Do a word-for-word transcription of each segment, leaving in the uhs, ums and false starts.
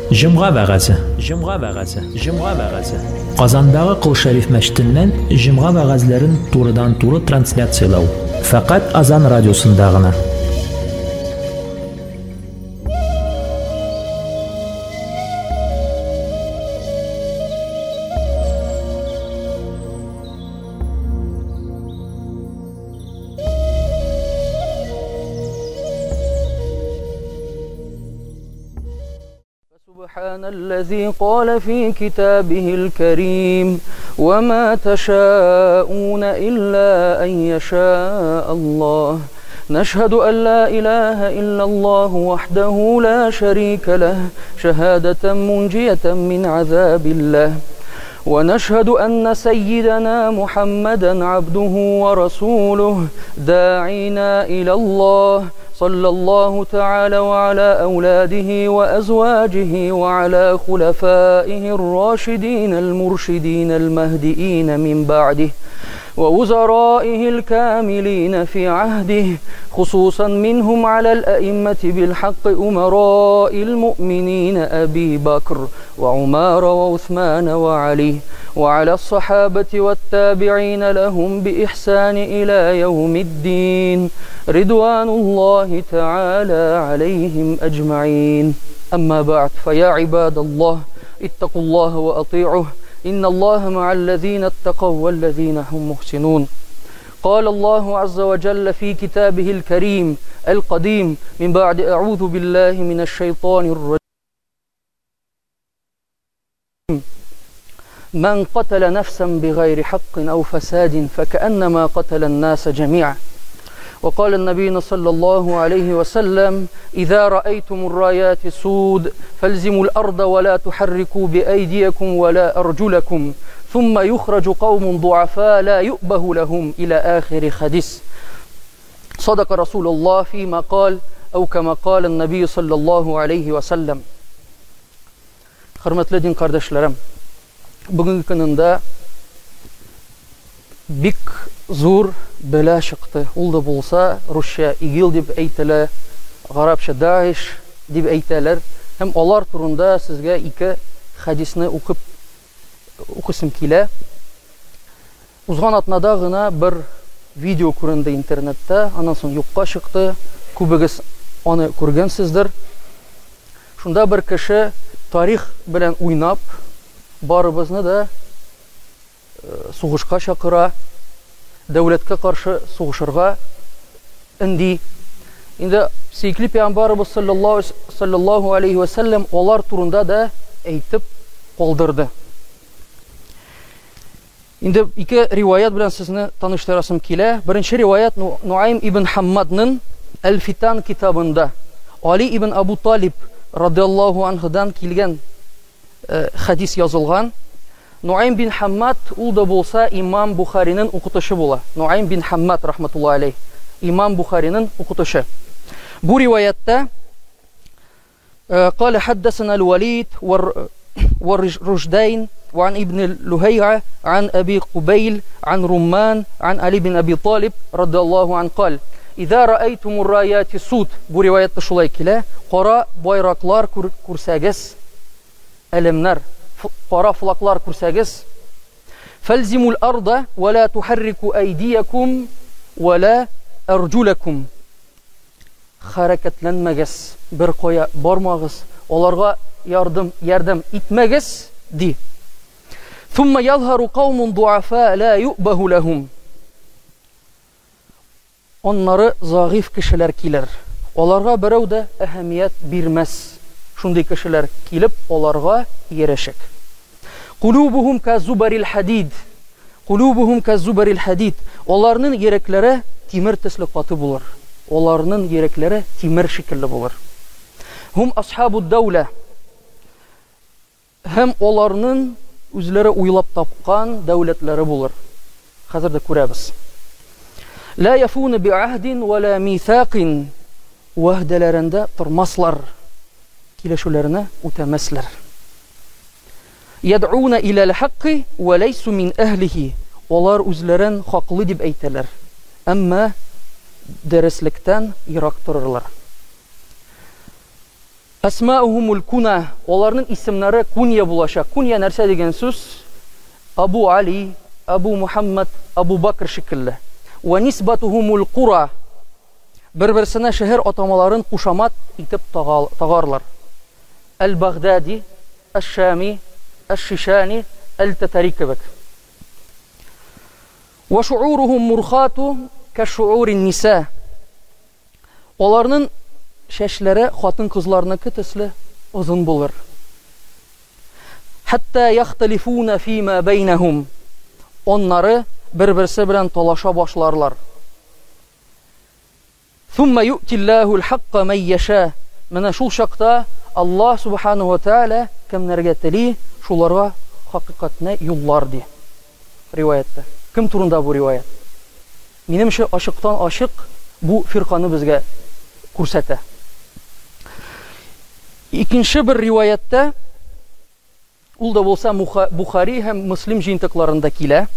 Җомга вәгазе. Җомга вәгазе. Җомга вәгазе. Казандагы Кол Шәриф мәчетеннән җомга вәгазьләрен турыдан-туры трансляциялау. Фақат Азан радиосында гына. سبحان الذي قال في كتابه الكريم وما تشاءون إلا أن يشاء الله نشهد أن لا إله إلا الله وحده لا شريك له شهادة منجية من عذاب الله ونشهد أن سيدنا محمدا عبده ورسوله داعينا إلى الله صلى الله تعالى وعلى أولاده وأزواجه وعلى خلفائه الراشدين المرشدين المهديين من بعده ووزرائه الكاملين في عهده خصوصا منهم على الأئمة بالحق أمراء المؤمنين أبي بكر وعمر وعثمان وعلي وعلى الصحابة والتابعين لهم بإحسان إلى يوم الدين رضوان الله تعالى عليهم أجمعين أما بعد فيا عباد الله اتقوا الله وأطيعوه إن الله مع الذين اتقوا والذين هم محسنون قال الله عز وجل في كتابه الكريم القديم من بعد أعوذ بالله من الشيطان الرجيم من قتل نفسا بغير حق أو فساد فكأنما قتل الناس جميعا وقال النبي صلى الله عليه وسلم إذا رأيتم الرايات السود فالزموا الأرض ولا تحركوا بأيديكم ولا أرجلكم ثم يخرج قوم ضعفاء لا يؤبه لهم إلى آخر حديث صدق رسول الله فيما قال أو كما قال النبي صلى الله عليه وسلم. Hürmetli din kardeşlerim, bugün gününde bik zor bela çıktı. Ol da bulsa Rusya İgil dip eyteler, Arapça Daesh dip eyteler. Hem onlar turunda sizge iki hadisini okup okusum kile. Uzgan atnada gına bir video kurunda internette, ondan sonra yokka çıktı. Kubegis onu kurgensizdir. Şunda bir kişi tarih bilen oynap, barыбызны da soğuşka şakıra, devletke karşı soğuşurga indi. Indi Seykli Peygamberimiz sallallahu, sallallahu aleyhi ve sellem onlar turunda da eytip kaldırdı. Indi iki rivayet bilen sizni tanıştırasım kile. Birinci rivayet Nuaym ibn Hammad'nın El-Fitan kitabında Ali ibn Abu Talib radıyallahu anh'dan kilgen e, hadis yazılgan. Nuaym bin Hammad ul da bolsa İmam Bukhari'nin okutuşu bola. Nuaym bin Hammad rahmetullahi aleyh. İmam Bukhari'nin okutuşu. Bu rivayette قال حدثنا الوليد والرشدين وعن ابن لهيعة عن أبي قبيل عن رمان عن علي بن أبي طالب رضي الله عنه قال إذا رأيتم الرايات السود bu rivayette şulay kile qara bayraklar kursagis elemler qara flaklar kursagis فالزموا الأرض ولا تحركوا أيديكم ولا أرجلكم hareketlenmegis bir koya barmağız onlarga yardım yardım itmegis di ثم يظهر قوم ضعفاء لا يؤبه لهم onları zayıf kişiler kiler onlarga birov da ehemmiyet birmez şunday kişiler kilip onlarga yereşek قلوبهم كزبر الحديد قلوبهم كزبر الحديد onların yürekleri timir tesli katı bulur onların yürekleri timir şekilli bulur hum ashabud devle hem onların özleri uylap tapkan devletleri bulur hazır da kurabız la yafun bi ahdin ve la mithaqin vahdelerinde tırmaslar kileşularına utemesler yad'una ila'l haqqi ve leysu min ehlihi onlar özlerin haklı dip eyteler ama derslikten yiraktırırlar Асмаухумул куна, оларның исемнәре кунья булачак. Кунья нәрсә дигән сүз? Абу Али, Абу Мухаммад, Абу Бакр шикелле. Ва нисбатухумул кура, бер-берсенә шәһәр атамаларын кушамат итеп тагарлар. Әл-Багдади, Әш-Шами, Әш-Шишани, Әл-Татари кебек. Ва шуурухум мурхату ка-шуури ниса. Оларның шәшләре хатын-кызларныкы төсле озын булыр. Хәтта яхталифуна фима бәйнәһум. Оннары бер-берсе белән талаша башларлар. Thumma yu'tillahu al-haqqa man yasha. Менә шул чакта Аллаһ субханаһу ва тааля кемнәргә тели, шуларга хакыйкатьне юллар ди. Риваятта. Кем турында бу риваят? Минемчә ачыктан ачык бу фирканы безгә күрсәтә. Икенче бер риваятта, ул да булса Бухари һәм Муслим җыентыкларында килә.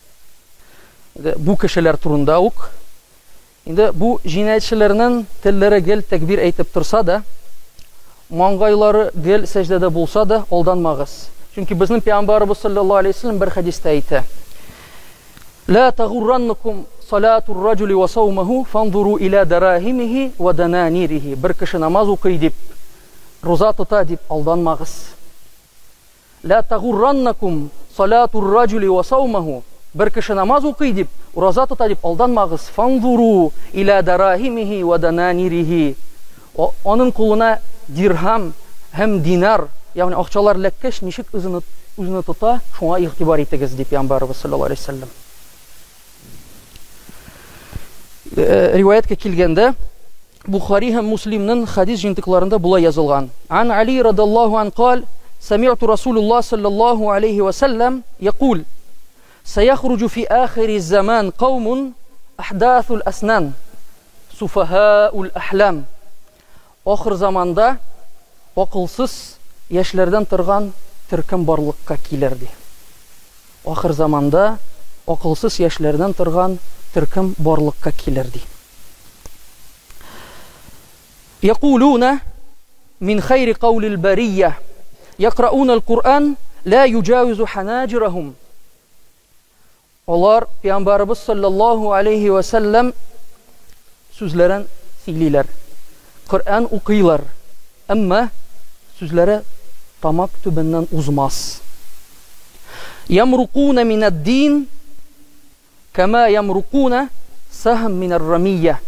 Бу кешеләр турында ук. Инде бу җинаятьчеләрнең телләре гел тәкбир әйтеп торса да, маңгайлары гел сәҗдәдә булса да, алданмагыз. Чөнки безнең Пәйгамбәрбез саллаллаһу алейһи ва саллям бер хадистә әйтә: "Ла тагурраннакум салатур раҗули ва саумуху фанзуру иля дарахимихи ва дананирихи." Бер кеше намаз укый дип, роза тота дип алданмагыз. "Ла тагурраннакум салатур раҗули ва саумуху." Бер кеше намаз укый дип, роза тота дип алданмагыз. Фанзуру иля дарахимихи ва дананирихи. Аның кулына дирхам һәм динар, ягъни акчалар ләккәш ничек үзене үзенә тота, шуңа игътибар итегез дип Пәйгамбәрбез саллаллаһу алейһи ва саллям. Риваятка килгәндә, Бухари һәм Муслимның хадис җыентыкларында була язылган. Ан Али радиллаһу ан قال: سمعت رسول الله صلى الله عليه وسلم يقول: سيخرج في آخر الزمان قوم أحداث الأسنان سفهاء الأحلام. Ахыр заманда акылсыз яшьләрдән торган төркем барлыкка килер ди. Ахыр заманда акылсыз яшьләрдән торган төркем барлыкка килер ди. يقولون من خير قول البرية يقرؤون القرآن لا يجاوز حناجرهم. Алар Пәйгамбәрбез саллаллаһу алейһи ва саллям сүзләрен сөйлиләр. Коръан укыйлар, әмма сүзләре тамак төбеннән узмас. Ямруқуна минад-дин кама ямруқуна сахм минар-рамия.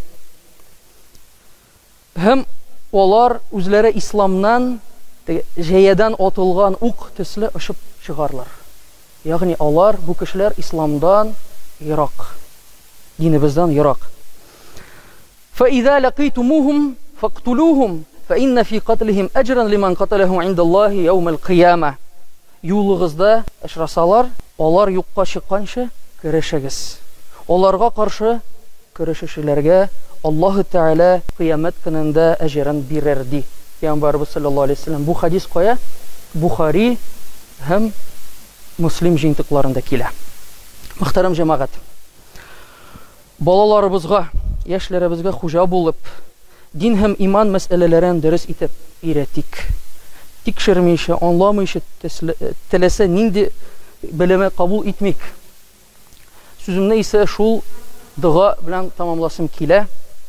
Һәм алар үзләре исламнан җәядән атылган ук төсле очып чыгарлар. Ягъни алар, бу кешеләр исламдан ерак, динебездән ерак. فإذا لقيتموهم فاقتلوهم فإن في قتلهم أجرا لمن قتلهم عند الله يوم القيامة. Юлыгызда очрасалар, алар юкка чыкканчы көрәшегез. Аларга каршы көрәшүчеләргә Аллаһ Тәгалә кыямәт көнендә әҗрен бирер ди. Пәйгамбәрбез саллаллаһу алейһи ва саллям бу хадис кая? Бухари һәм Муслим җыентыкларында килә. Мөхтәрәм җәмәгать, балаларыбызга, яшьләребезгә хуҗа булып, дин һәм иман мәсьәләләрен дөрес итеп өйрәтик. Тикшермичә, аңламыйча теләсә нинди белеме кабул итмик. Сүземне исә шул дуга белән тамамласым килә.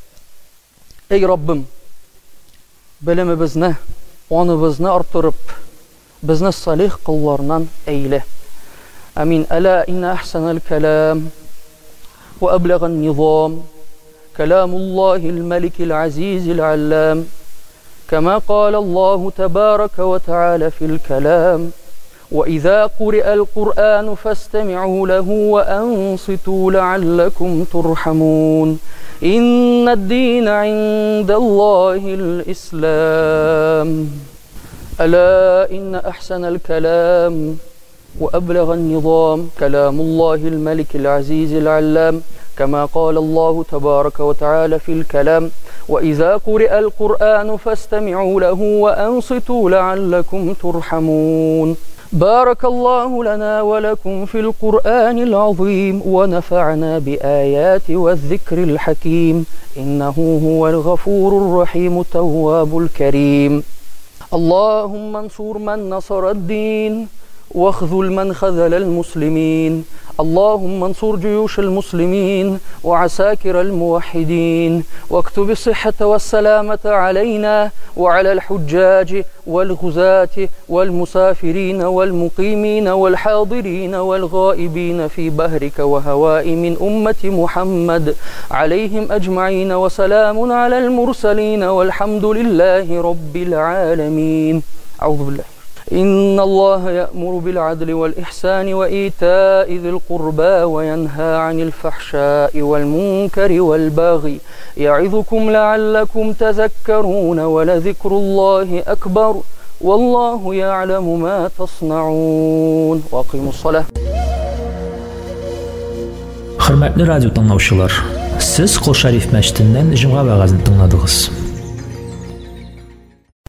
Эй Раббым, белемебезне, аныбызны арттырып, безне салих кыллардан әйлә. Амин. Ала инна ахсанал калам ва аблаган низам كلام الله الملك العزيز العلام كما قال الله تبارك وتعالى في الكلام وإذا قرئ القرآن فاستمعوا له وأنصتوا لعلكم ترحمون إن الدين عند الله الإسلام ألا إن أحسن الكلام وأبلغ النظام كلام الله الملك العزيز العلام كما قال الله تبارك وتعالى في الكلام وإذا قرئ القرآن فاستمعوا له وأنصتوا لعلكم ترحمون بارك الله لنا ولكم في القرآن العظيم ونفعنا بآيات والذكر الحكيم إنه هو الغفور الرحيم التواب الكريم. اللهم انصر من نصر الدين واخذل من خذل المسلمين. اللهم انصر جيوش المسلمين وعساكر الموحدين، واكتب الصحة والسلامة علينا وعلى الحجاج والغزاة والمسافرين والمقيمين والحاضرين والغائبين في بحرك وهواء من أمة محمد عليهم أجمعين، وسلام على المرسلين والحمد لله رب العالمين. أعوذ بالله. إن الله يأمر بالعدل والإحسان وإيتاء ذي القربى وينهى عن الفحشاء والمنكر والبغي يعظكم لعلكم تذكرون، ولذكر الله أكبر والله يعلم ما تصنعون. وأقيموا الصلاة. Hörmətli radio dinləyicilər, siz Qol Şərif məscidindən Cümğa vəğazını dinlədiniz.